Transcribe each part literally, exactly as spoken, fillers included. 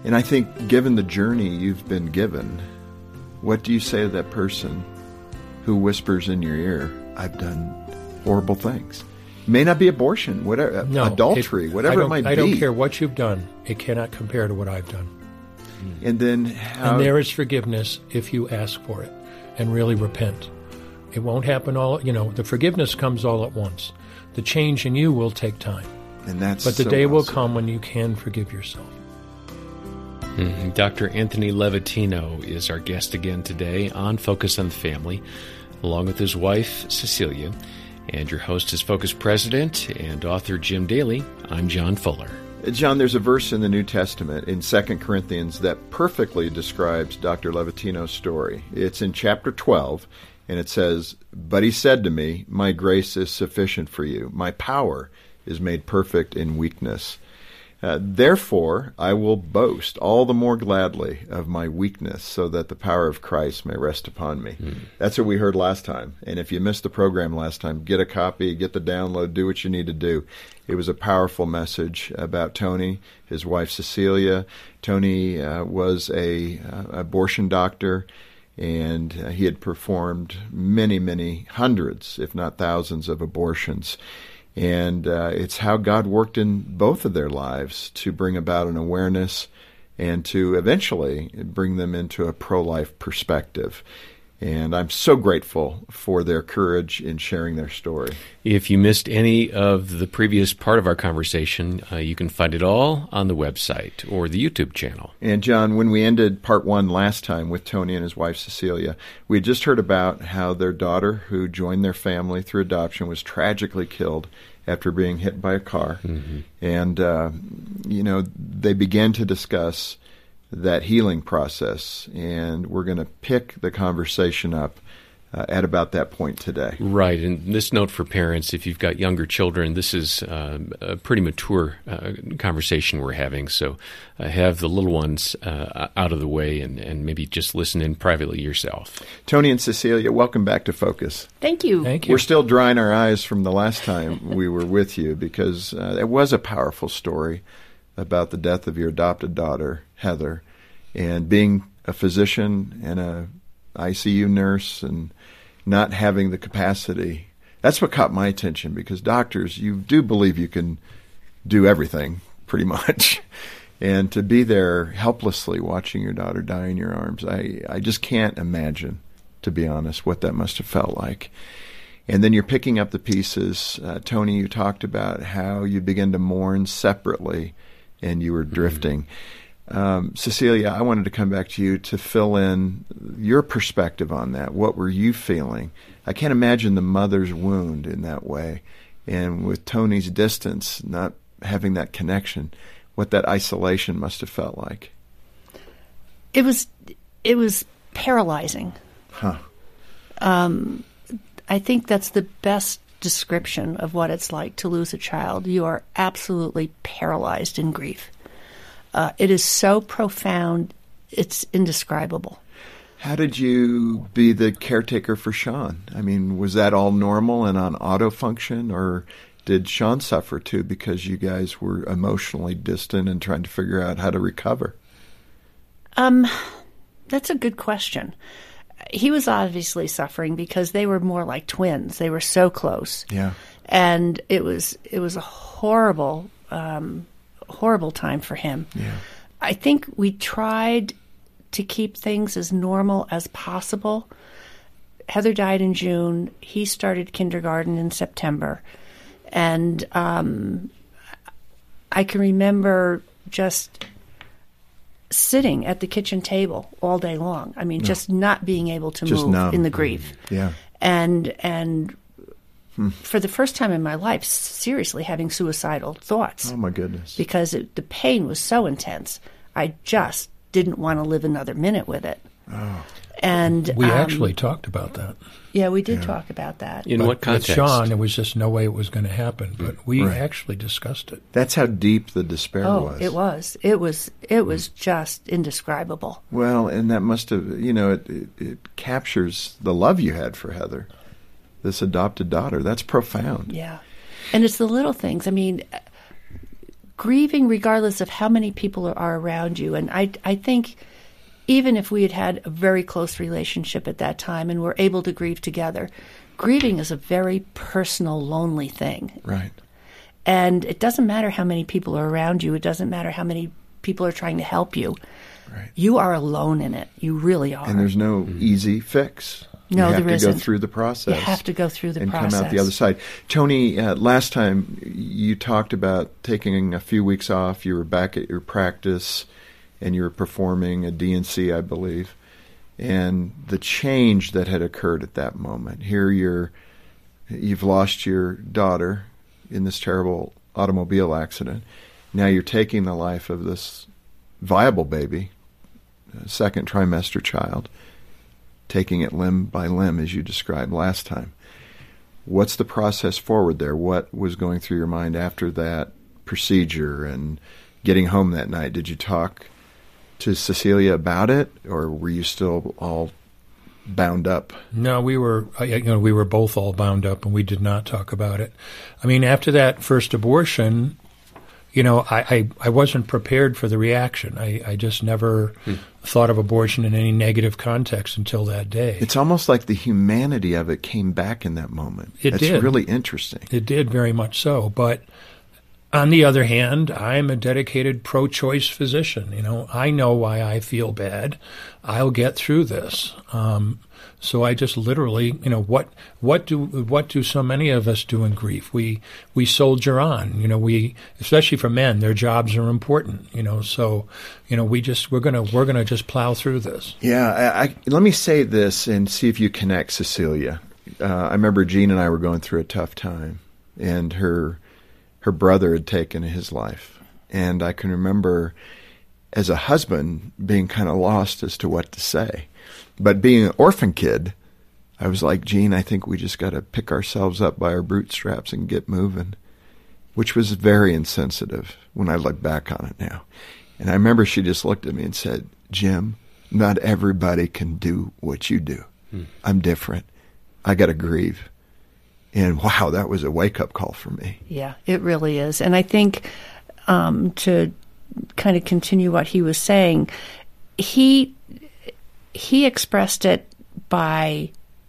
And I think given the journey you've been given, what do you say to that person who whispers in your ear, I've done horrible things? It may not be abortion, whatever, no, adultery, it, whatever it might I be. I don't care what you've done. It cannot compare to what I've done. And then how... And there is forgiveness if you ask for it and really repent. It won't happen all, you know, the forgiveness comes all at once. The change in you will take time. And that's But the so day will awesome. come when you can forgive yourself. Mm-hmm. Doctor Anthony Levatino is our guest again today on Focus on the Family, along with his wife, Cecilia. And your host is Focus President and author Jim Daly. I'm John Fuller. John, there's a verse in the New Testament in Second Corinthians that perfectly describes Doctor Levatino's story. It's in chapter twelve, and it says, But he said to me, My grace is sufficient for you. My power is made perfect in weakness. Uh, Therefore, I will boast all the more gladly of my weakness, so that the power of Christ may rest upon me. Mm. That's what we heard last time. And if you missed the program last time, get a copy, get the download, do what you need to do. It was a powerful message about Tony, his wife Cecilia. Tony uh, was a uh, abortion doctor, and uh, he had performed many, many hundreds, if not thousands, of abortions. And uh, it's how God worked in both of their lives to bring about an awareness and to eventually bring them into a pro-life perspective. And I'm so grateful for their courage in sharing their story. If you missed any of the previous part of our conversation, uh, you can find it all on the website or the YouTube channel. And John, when we ended part one last time with Tony and his wife Cecilia, we had just heard about how their daughter, who joined their family through adoption, was tragically killed after being hit by a car. Mm-hmm. And, uh, you know, they began to discuss that healing process, and we're going to pick the conversation up uh, at about that point today. Right, and this note for parents, if you've got younger children, this is uh, a pretty mature uh, conversation we're having, so uh, have the little ones uh, out of the way and, and maybe just listen in privately yourself. Tony and Cecilia, welcome back to Focus. Thank you. Thank you. We're still drying our eyes from the last time we were with you, because uh, it was a powerful story about the death of your adopted daughter, Heather, and being a physician and a I C U nurse and not having the capacity. That's what caught my attention, because doctors, you do believe you can do everything pretty much. And to be there helplessly watching your daughter die in your arms, I, I just can't imagine, to be honest, what that must have felt like. And then you're picking up the pieces. Uh, Tony, you talked about how you began to mourn separately and you were drifting. Mm-hmm. Um, Cecilia, I wanted to come back to you to fill in your perspective on that. What were you feeling? I can't imagine the mother's wound in that way. And with Tony's distance, not having that connection, what that isolation must have felt like. It was, it was paralyzing. Huh. Um, I think that's the best description of what it's like to lose a child. You are absolutely paralyzed in grief. Uh, it is so profound, it's indescribable. How did you be the caretaker for Sean? I mean, was that all normal and on auto function, or did Sean suffer too because you guys were emotionally distant and trying to figure out how to recover? Um, that's a good question. He was obviously suffering because they were more like twins. They were so close. Yeah. And it was it was a horrible, um, horrible time for him. Yeah. I think we tried to keep things as normal as possible. Heather died in June. He started kindergarten in September. And um, I can remember just sitting at the kitchen table all day long. I mean, no. just not being able to just move numb. in the grief. Yeah. And and hmm. for the first time in my life, seriously having suicidal thoughts. Oh, my goodness. Because it, the pain was so intense. I just didn't want to live another minute with it. Oh. And we um, actually talked about that. Yeah, we did yeah. talk about that. In but what context? With Sean, there was just no way it was going to happen, but we right. actually discussed it. That's how deep the despair oh, was. it was. It was. It was just indescribable. Well, and that must have, you know, it, it, it captures the love you had for Heather, this adopted daughter. That's profound. Yeah. And it's the little things. I mean, grieving regardless of how many people are, are around you. And I, I think even if we had had a very close relationship at that time and were able to grieve together, grieving is a very personal, lonely thing. Right. And it doesn't matter how many people are around you. It doesn't matter how many people are trying to help you. Right. You are alone in it. You really are. And there's no mm-hmm. easy fix. No, you have there to isn't. go through the process. You have to go through the and process. come out the other side. Tony, uh, last time you talked about taking a few weeks off. You were back at your practice, and you were performing a D and C, I believe, and the change that had occurred at that moment. Here you're, you've lost your daughter in this terrible automobile accident. Now you're taking the life of this viable baby, second trimester child, taking it limb by limb, as you described last time. What's the process forward there? What was going through your mind after that procedure and getting home that night? Did you talk to Cecilia about it, or were you still all bound up? No, we were, you know, we were both all bound up, and we did not talk about it. I mean, after that first abortion, you know, I, I, I wasn't prepared for the reaction. I, I just never hmm. thought of abortion in any negative context until that day. It's almost like the humanity of it came back in that moment. It That's did. really interesting. It did, very much so. But on the other hand, I'm a dedicated pro-choice physician. You know, I know why I feel bad. I'll get through this. Um, so I just literally, you know, what what do what do so many of us do in grief? We we soldier on. You know, we, especially for men, their jobs are important. You know, so you know we just we're gonna we're gonna just plow through this. Yeah, I, I, let me say this and see if you connect, Cecilia. Uh, I remember Jean and I were going through a tough time, and her her brother had taken his life, and I can remember as a husband being kind of lost as to what to say. But being an orphan kid, I was like, Jean, I think we just got to pick ourselves up by our bootstraps and get moving, which was very insensitive when I look back on it now. And I remember she just looked at me and said, Jim, not everybody can do what you do. Hmm. I'm different. I got to grieve. And wow, that was a wake-up call for me. Yeah, it really is. And I think um, to kind of continue what he was saying, he he expressed it by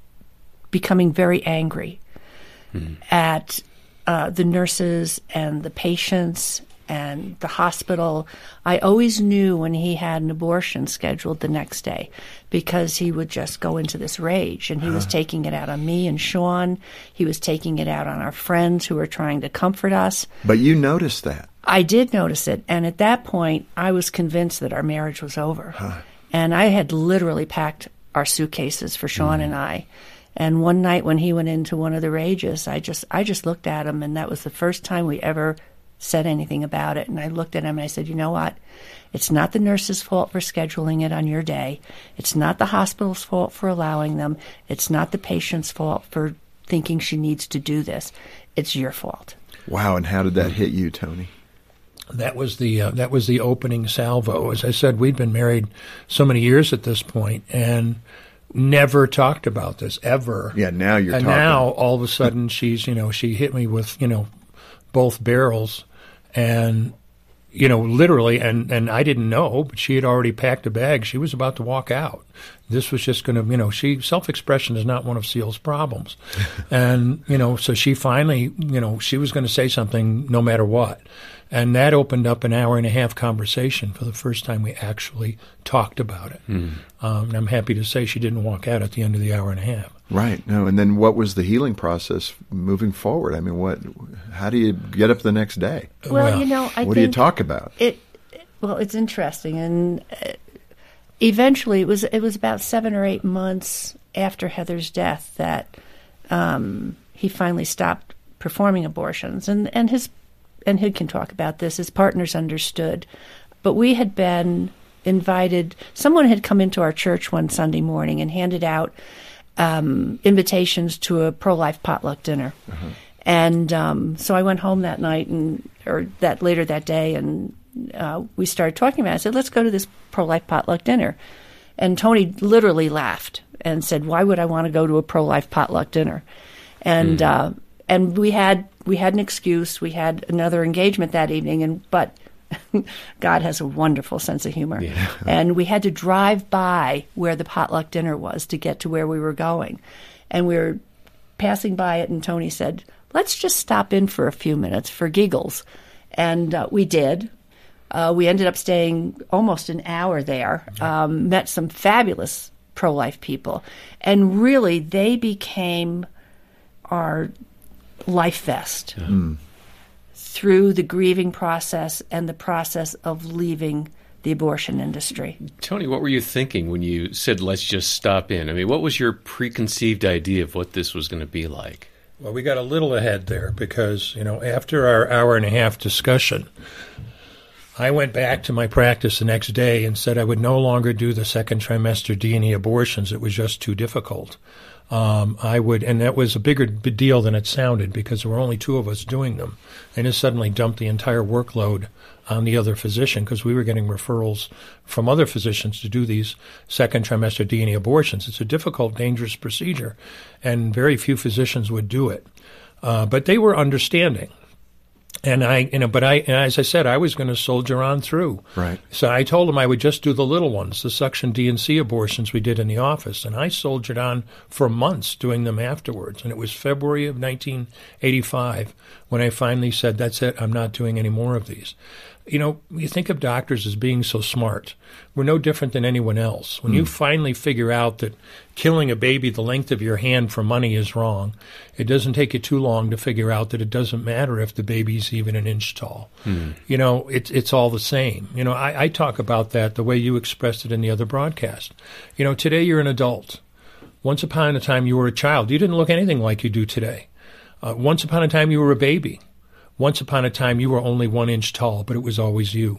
becoming very angry mm-hmm. at uh, the nurses and the patients and the hospital. I always knew when he had an abortion scheduled the next day, because he would just go into this rage, and he uh. was taking it out on me and Sean. He was taking it out on our friends who were trying to comfort us. But you noticed that. I did notice it, and at that point, I was convinced that our marriage was over. Huh. And I had literally packed our suitcases for Sean mm. and I. And one night when he went into one of the rages, I just I just looked at him, and that was the first time we ever said anything about it. And I looked at him and I said, you know what? It's not the nurse's fault for scheduling it on your day. It's not the hospital's fault for allowing them. It's not the patient's fault for thinking she needs to do this. It's your fault. Wow, and how did that hit you, Tony? That was the uh, that was the opening salvo. As I said, we'd been married so many years at this point and never talked about this, ever. Yeah, now you're and talking. And now, all of a sudden, she's, you know, she hit me with, you know, both barrels. And, you know, literally, and, and I didn't know, but she had already packed a bag. She was about to walk out. This was just going to, you know, she, self-expression is not one of Seal's problems. And, you know, so she finally, you know, she was going to say something no matter what. And that opened up an hour and a half conversation for the first time we actually talked about it. Mm. Um, and I'm happy to say she didn't walk out at the end of the hour and a half. Right. No. And then what was the healing process moving forward? I mean, what? How do you get up the next day? Well, well you know, I what think do you talk about? It. Well, it's interesting, and uh, eventually, it was it was about seven or eight months after Heather's death that um, he finally stopped performing abortions, and and his and he can talk about this. His partners understood, but we had been invited. Someone had come into our church one Sunday morning and handed out um, invitations to a pro-life potluck dinner. Uh-huh. And um, so I went home that night, and or that later that day, and uh, we started talking about it. I said, let's go to this pro-life potluck dinner. And Tony literally laughed and said, why would I want to go to a pro-life potluck dinner? And mm. uh, and we had we had an excuse. We had another engagement that evening, and but God has a wonderful sense of humor. Yeah. And we had to drive by where the potluck dinner was to get to where we were going. And we were passing by it, and Tony said, let's just stop in for a few minutes for giggles. And uh, we did. Uh, we ended up staying almost an hour there, um, met some fabulous pro-life people. And really, they became our life vest. Yeah. Mm. Through the grieving process and the process of leaving the abortion industry. Tony, what were you thinking when you said, let's just stop in? I mean, what was your preconceived idea of what this was going to be like? Well, we got a little ahead there because, you know, after our hour and a half discussion, I went back to my practice the next day and said I would no longer do the second trimester D and E abortions. It was just too difficult. Um, I would, and that was a bigger deal than it sounded because there were only two of us doing them. And it suddenly dumped the entire workload on the other physician because we were getting referrals from other physicians to do these second trimester D and E abortions. It's a difficult, dangerous procedure, and very few physicians would do it. Uh, but they were understanding. And I, you know, but I, as I said, I was going to soldier on through. Right. So I told him I would just do the little ones, the suction D and C abortions we did in the office, and I soldiered on for months doing them afterwards. And it was February of nineteen eighty-five when I finally said, "That's it. I'm not doing any more of these." You know, you think of doctors as being so smart. We're no different than anyone else. When mm. you finally figure out that killing a baby the length of your hand for money is wrong, it doesn't take you too long to figure out that it doesn't matter if the baby's even an inch tall. Mm. You know, it's it's all the same. You know, I, I talk about that the way you expressed it in the other broadcast. You know, today you're an adult. Once upon a time you were a child. You didn't look anything like you do today. Uh, once upon a time you were a baby. Once upon a time, you were only one inch tall, but it was always you.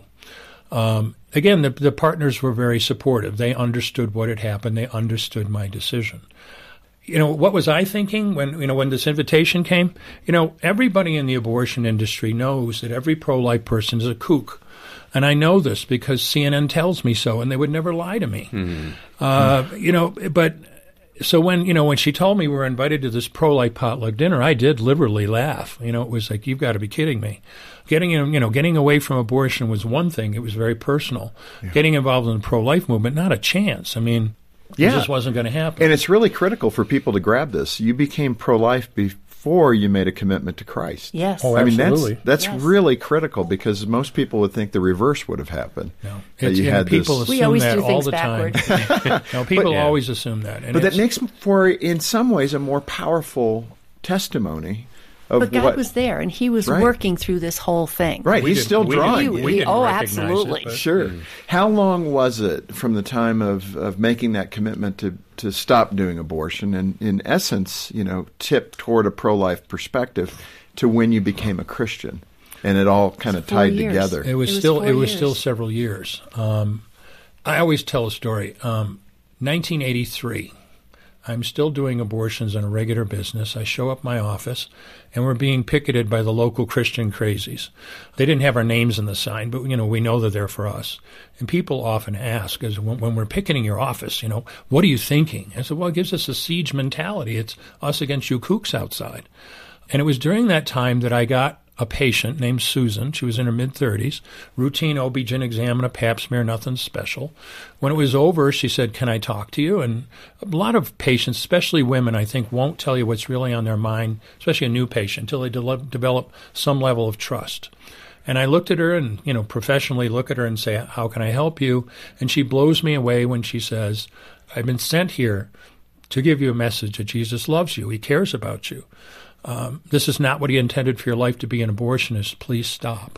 Um, again, the, the partners were very supportive. They understood what had happened. They understood my decision. You know, what was I thinking when, you know, when this invitation came? You know, everybody in the abortion industry knows that every pro-life person is a kook. And I know this because C N N tells me so, and they would never lie to me. Mm-hmm. Uh, you know, but... So when, you know, when she told me we were invited to this pro-life potluck dinner, I did literally laugh. You know, it was like, you've got to be kidding me. Getting, you know, getting away from abortion was one thing. It was very personal. Yeah. Getting involved in the pro-life movement, not a chance. I mean, yeah. It just wasn't going to happen. And it's really critical for people to grab this. You became pro-life before you made a commitment to Christ. Yes. Oh, I mean, absolutely. that's, that's yes. really critical because most people would think the reverse would have happened. No. That you you had know, people this. assume we always that do all things the backward. time. No, people But, yeah. always assume that. And But that it's- makes for, in some ways, a more powerful testimony of But God what, was there, and He was Right. working through this whole thing. Right, We he's didn't- still we drawing. didn't- you. we didn't Oh, recognize it, absolutely. but- Sure. How long was it from the time of, of making that commitment to, to stop doing abortion and, in essence, you know, tip toward a pro-life perspective to when you became a Christian? And it all kind of four tied years. together. It was, It was still four it was years. still several years. Um, I always tell a story. Um, nineteen eighty-three. I'm still doing abortions on a regular business. I show up my office, and we're being picketed by the local Christian crazies. They didn't have our names in the sign, but you know we know they're there for us. And people often ask, as when, when we're picketing your office, you know, what are you thinking? I said, well, it gives us a siege mentality. It's us against you kooks outside. And it was during that time that I got a patient named Susan. She was in her mid-thirties, routine O B G Y N exam and a pap smear, nothing special. When it was over, she said, can I talk to you? And a lot of patients, especially women, I think, won't tell you what's really on their mind, especially a new patient, until they de- develop some level of trust. And I looked at her and, you know, professionally look at her and say, how can I help you? And she blows me away when she says, I've been sent here to give you a message that Jesus loves you. He cares about you. Um, this is not what he intended for your life to be an abortionist. Please stop.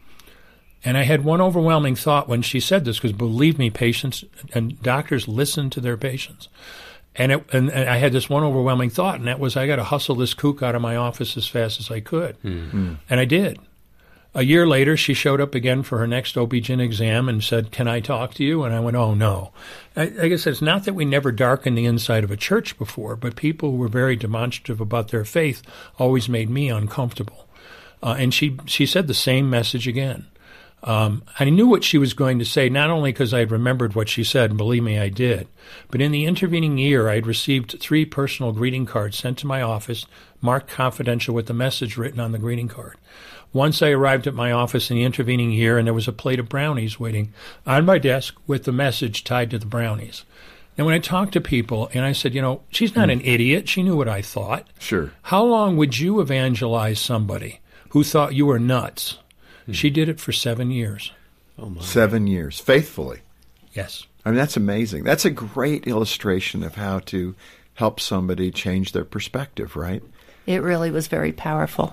And I had one overwhelming thought when she said this, because believe me, patients and doctors listen to their patients. And, it, and, and I had this one overwhelming thought, and that was I got to hustle this kook out of my office as fast as I could. Mm-hmm. And I did. A year later, she showed up again for her next O B G Y N exam and said, can I talk to you? And I went, oh, no. I, I guess it's not that we never darkened the inside of a church before, but people who were very demonstrative about their faith always made me uncomfortable. Uh, and she, she said the same message again. Um, I knew what she was going to say, not only because I had remembered what she said, and believe me, I did, but in the intervening year, I had received three personal greeting cards sent to my office, marked confidential with the message written on the greeting card. Once I arrived at my office in the intervening year, and there was a plate of brownies waiting on my desk with the message tied to the brownies. And when I talked to people, and I said, you know, she's not mm. an idiot. She knew what I thought. Sure. How long would you evangelize somebody who thought you were nuts? Mm. She did it for seven years. Oh my. Seven years, faithfully. Yes. I mean, that's amazing. That's a great illustration of how to help somebody change their perspective, right? It really was very powerful.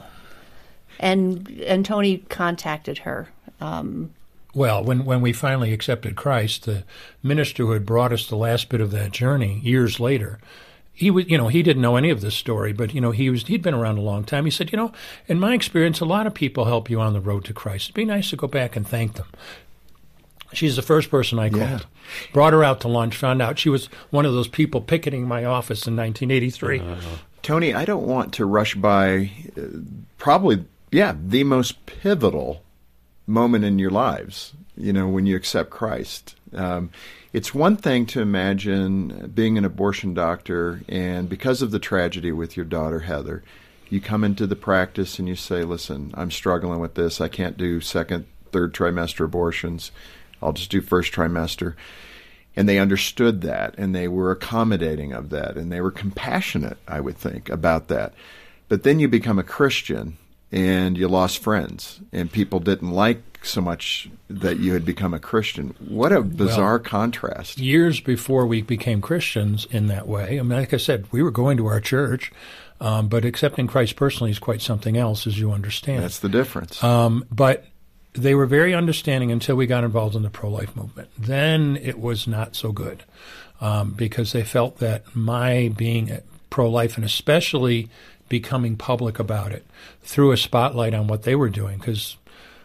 And and Tony contacted her. Um, well, when, when we finally accepted Christ, the minister who had brought us the last bit of that journey years later, he was, you know, he didn't know any of this story, but you know, he was he'd been around a long time. He said, you know, in my experience, a lot of people help you on the road to Christ. It'd be nice to go back and thank them. She's the first person I called. Yeah. Brought her out to lunch, found out she was one of those people picketing my office in nineteen eighty-three. Uh-huh. Tony, I don't want to rush by uh, probably, yeah, the most pivotal moment in your lives, you know, when you accept Christ. Um, it's one thing to imagine being an abortion doctor, and because of the tragedy with your daughter, Heather, you come into the practice and you say, listen, I'm struggling with this. I can't do second, third trimester abortions. I'll just do first trimester. And they understood that, and they were accommodating of that, and they were compassionate, I would think, about that. But then you become a Christian, and you lost friends, and people didn't like so much that you had become a Christian. What a bizarre well, contrast. Years before we became Christians in that way, I mean, like I said, we were going to our church, um, but accepting Christ personally is quite something else, as you understand. That's the difference. Um, but they were very understanding until we got involved in the pro-life movement. Then it was not so good um, because they felt that my being pro-life, and especially becoming public about it, threw a spotlight on what they were doing, because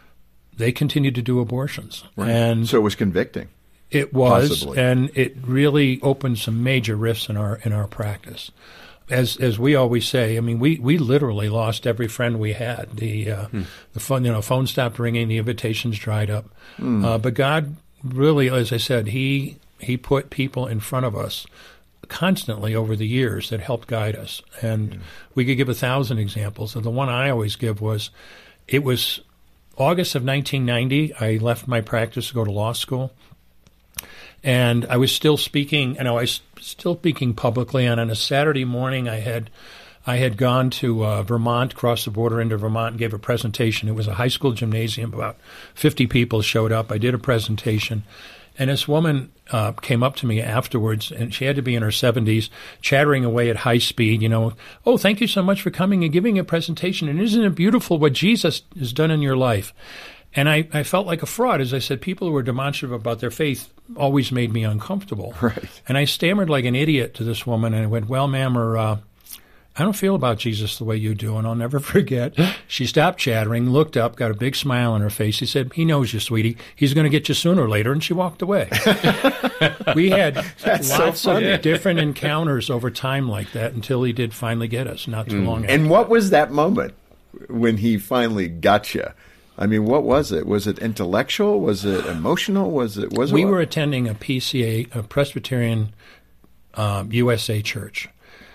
they continued to do abortions. Right. And so it was convicting. It was, possibly. And it really opened some major rifts in our in our practice. As as we always say, I mean, we, we literally lost every friend we had. The uh, hmm. the phone, you know, phone stopped ringing, the invitations dried up. Hmm. Uh, but God really, as I said, he he put people in front of us constantly over the years that helped guide us. And yeah. we could give a thousand examples. And the one I always give was, it was August of nineteen ninety. I left my practice to go to law school. And I was still speaking, and I was still speaking publicly. And on a Saturday morning, I had I had gone to uh, Vermont, crossed the border into Vermont, and gave a presentation. It was a high school gymnasium. About fifty people showed up. I did a presentation. And this woman uh, came up to me afterwards, and she had to be in her seventies, chattering away at high speed, you know, oh, thank you so much for coming and giving a presentation. And isn't it beautiful what Jesus has done in your life? And I, I felt like a fraud. As I said, people who were demonstrative about their faith always made me uncomfortable. Right. And I stammered like an idiot to this woman, and I went, well, ma'am, or, uh, I don't feel about Jesus the way you do, and I'll never forget. She stopped chattering, looked up, got a big smile on her face. He said, he knows you, sweetie. He's going to get you sooner or later, and she walked away. We had That's lots so of different encounters over time like that until he did finally get us, not too mm. long after. And what was that moment when he finally got you? I mean, what was it? Was it intellectual? Was it emotional? Was it? Was we it were attending a P C A, a Presbyterian um, U S A church.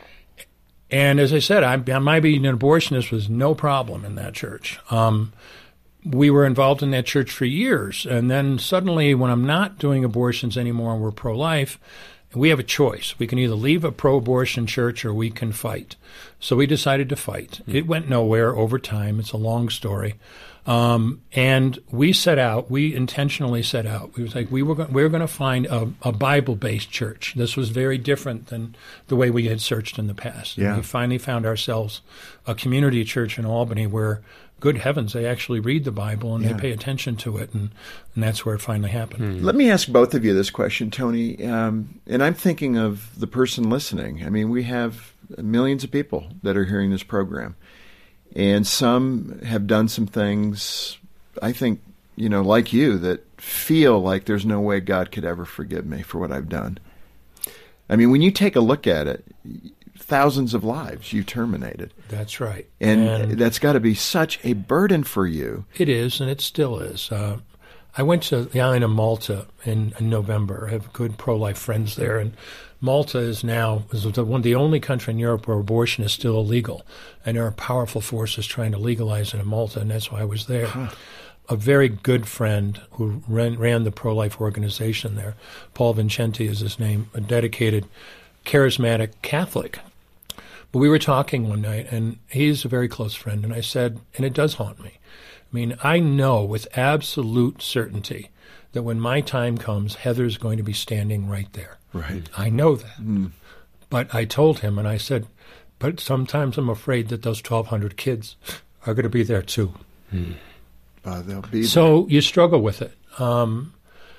And as I said, I, my being an abortionist was no problem in that church. Um, we were involved in that church for years. And then suddenly, when I'm not doing abortions anymore and we're pro-life, we have a choice. We can either leave a pro-abortion church or we can fight. So we decided to fight. Mm-hmm. It went nowhere over time. It's a long story. Um, and we set out, we intentionally set out. We was like, we were go- we were going to find a, a Bible-based church. This was very different than the way we had searched in the past. Yeah. And we finally found ourselves a community church in Albany where, good heavens, they actually read the Bible and yeah. they pay attention to it. And, and that's where it finally happened. Hmm. Let me ask both of you this question, Tony. Um, and I'm thinking of the person listening. I mean, we have millions of people that are hearing this program. And some have done some things, I think, you know, like you, that feel like there's no way God could ever forgive me for what I've done. I mean, when you take a look at it, thousands of lives you terminated. That's right. And, and that's got to be such a burden for you. It is, and it still is. Uh, I went to the island of Malta in, in November. I have good pro-life friends there, and Malta is now is the one the only country in Europe where abortion is still illegal, and there are powerful forces trying to legalize it in Malta, and that's why I was there. Huh. A very good friend who ran, ran the pro-life organization there, Paul Vincenti is his name, a dedicated, charismatic Catholic. But we were talking one night, and he's a very close friend, and I said, and it does haunt me. I mean, I know with absolute certainty that when my time comes, Heather's going to be standing right there. Right. I know that. Mm. But I told him, and I said, but sometimes I'm afraid that those twelve hundred kids are going to be there too. Mm. Uh, they'll be so there. You struggle with it. Um,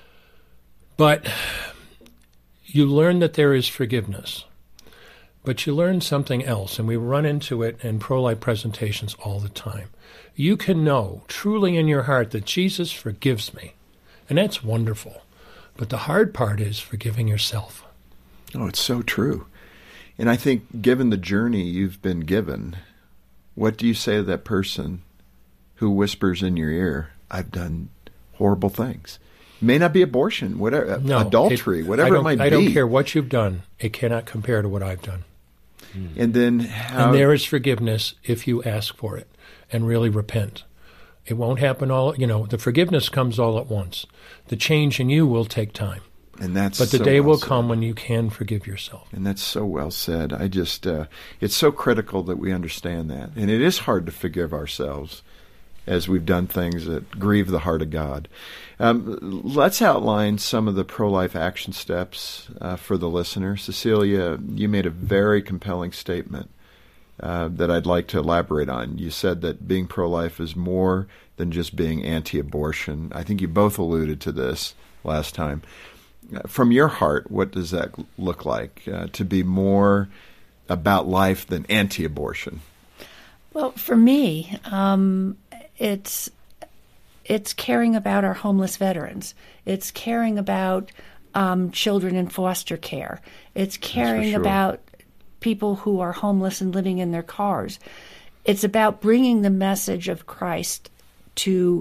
but you learn that there is forgiveness. But you learn something else, and we run into it in pro-life presentations all the time. You can know truly in your heart that Jesus forgives me, and that's wonderful. But the hard part is forgiving yourself. Oh, it's so true. And I think given the journey you've been given, what do you say to that person who whispers in your ear, I've done horrible things? It may not be abortion, whatever, no, adultery, it, whatever it might be. I don't care what you've done. It cannot compare to what I've done. And then how... And there is forgiveness if you ask for it and really repent. It won't happen all, you know, the forgiveness comes all at once. The change in you will take time. And that's But the so day well will said. come when you can forgive yourself. And that's so well said. I just, uh, it's so critical that we understand that. And it is hard to forgive ourselves as we've done things that grieve the heart of God. Um, let's outline some of the pro-life action steps uh, for the listener. Cecilia, you made a very compelling statement uh, that I'd like to elaborate on. You said that being pro-life is more than just being anti-abortion. I think you both alluded to this last time. From your heart, what does that look like, uh, to be more about life than anti-abortion? Well, for me, um, it's it's caring about our homeless veterans. It's caring about um, children in foster care. It's caring sure. about people who are homeless and living in their cars. It's about bringing the message of Christ to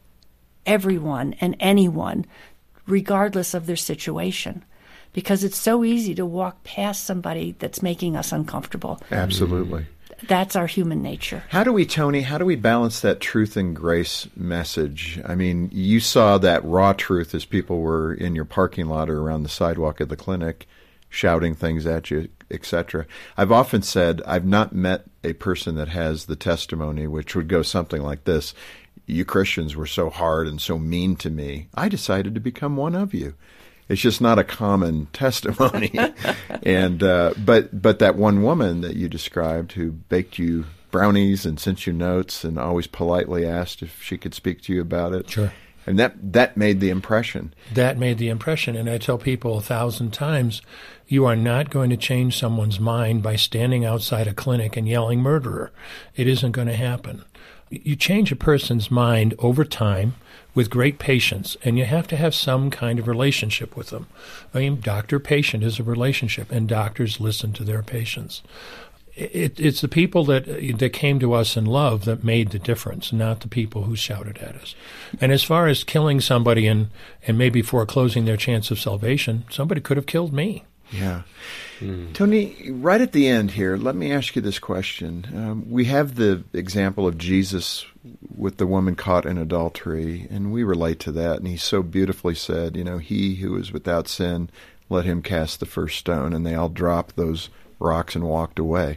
everyone and anyone, regardless of their situation, because it's so easy to walk past somebody that's making us uncomfortable. Absolutely. That's our human nature. How do we, Tony, how do we balance that truth and grace message? I mean, you saw that raw truth as people were in your parking lot or around the sidewalk of the clinic shouting things at you, et cetera. I've often said I've not met a person that has the testimony which would go something like this. You Christians were so hard and so mean to me. I decided to become one of you. It's just not a common testimony. and uh, but but that one woman that you described who baked you brownies and sent you notes and always politely asked if she could speak to you about it. Sure. And that, that made the impression. That made the impression. And I tell people a thousand times, you are not going to change someone's mind by standing outside a clinic and yelling murderer. It isn't going to happen. You change a person's mind over time with great patience, and you have to have some kind of relationship with them. I mean, doctor-patient is a relationship, and doctors listen to their patients. It, it's the people that that came to us in love that made the difference, not the people who shouted at us. And as far as killing somebody and, and maybe foreclosing their chance of salvation, somebody could have killed me. Yeah. Mm. Tony, right at the end here, let me ask you this question. Um, we have the example of Jesus with the woman caught in adultery, and we relate to that. And he so beautifully said, you know, he who is without sin, let him cast the first stone. And they all dropped those rocks and walked away.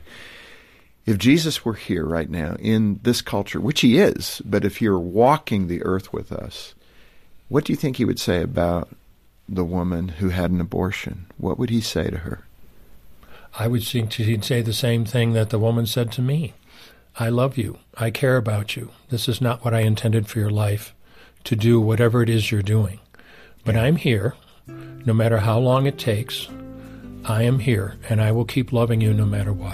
If Jesus were here right now in this culture, which he is, but if you're walking the earth with us, what do you think he would say about the woman who had an abortion? What would he say to her? I would think he'd say the same thing that the woman said to me. I love you. I care about you. This is not what I intended for your life, to do whatever it is you're doing. But I'm here, no matter how long it takes. I am here, and I will keep loving you no matter what.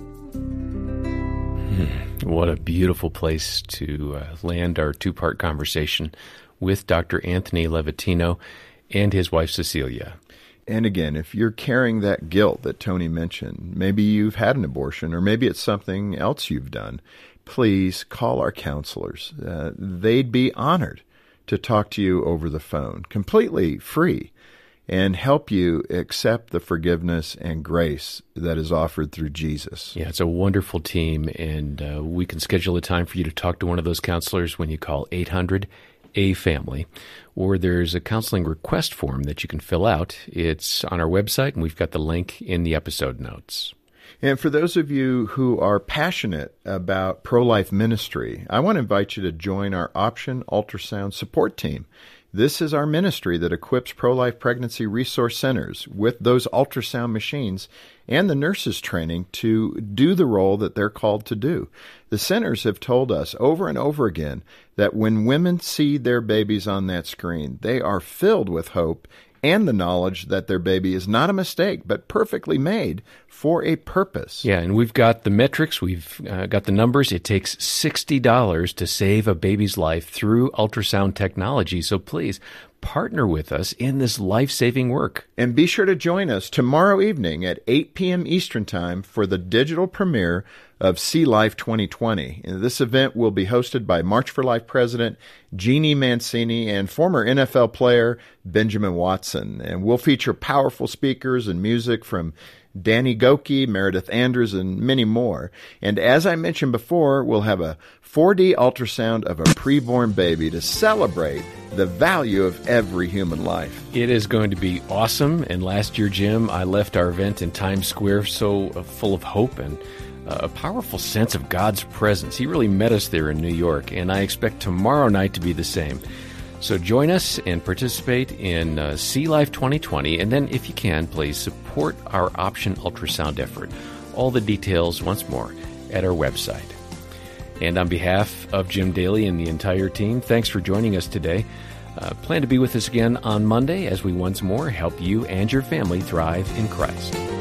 Hmm. What a beautiful place to uh, land our two-part conversation with Doctor Anthony Levatino and his wife, Cecilia. And again, if you're carrying that guilt that Tony mentioned, maybe you've had an abortion or maybe it's something else you've done, please call our counselors. Uh, they'd be honored to talk to you over the phone, completely free, and help you accept the forgiveness and grace that is offered through Jesus. Yeah, it's a wonderful team, and uh, we can schedule a time for you to talk to one of those counselors when you call eight hundred A family, or there's a counseling request form that you can fill out. It's on our website, and we've got the link in the episode notes. And for those of you who are passionate about pro-life ministry, I want to invite you to join our Option Ultrasound support team. This is our ministry that equips pro-life pregnancy resource centers with those ultrasound machines and the nurses training to do the role that they're called to do. The centers have told us over and over again that when women see their babies on that screen, they are filled with hope and the knowledge that their baby is not a mistake, but perfectly made for a purpose. Yeah, and we've got the metrics, we've uh, got the numbers. It takes sixty dollars to save a baby's life through ultrasound technology. So please partner with us in this life-saving work. And be sure to join us tomorrow evening at eight p.m. Eastern Time for the digital premiere of See Life twenty twenty. And this event will be hosted by March for Life President Jeannie Mancini and former N F L player Benjamin Watson. And we'll feature powerful speakers and music from Danny Goki, Meredith Andrews, and many more. And as I mentioned before, we'll have a four D ultrasound of a preborn baby to celebrate the value of every human life. It is going to be awesome. And last year, Jim, I left our event in Times Square so uh, full of hope and uh, a powerful sense of God's presence. He really met us there in New York, and I expect tomorrow night to be the same. So join us and participate in uh, See Life twenty twenty, and then if you can, please support our Option Ultrasound effort. All the details, once more, at our website. And on behalf of Jim Daly and the entire team, thanks for joining us today. Uh, plan to be with us again on Monday as we once more help you and your family thrive in Christ.